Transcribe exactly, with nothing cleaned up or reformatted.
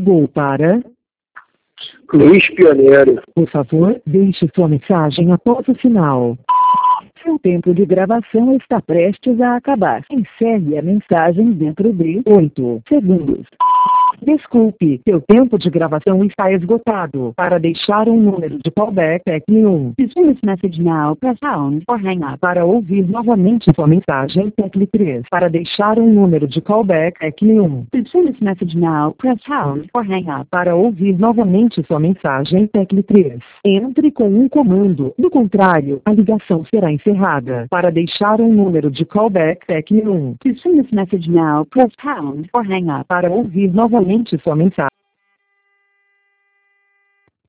Ligou para... Luiz Pioneiro. Por favor, deixe sua mensagem após o sinal. Seu tempo de gravação está prestes a acabar. Encerre a mensagem dentro de oito segundos. Desculpe, seu tempo de gravação está esgotado. Para deixar um número de callback, tecle um. To send this message now, press pound or hang up. Para ouvir novamente sua mensagem, tecle três. Para deixar um número de callback, tecle um. To send this message now, press pound or hang up. Para ouvir novamente sua mensagem, tecle três. Entre com um comando. Do contrário, a ligação será encerrada. Para deixar um número de callback, tecle um. To send this message now, press pound or hang up. Para ouvir novamente sua mensagem,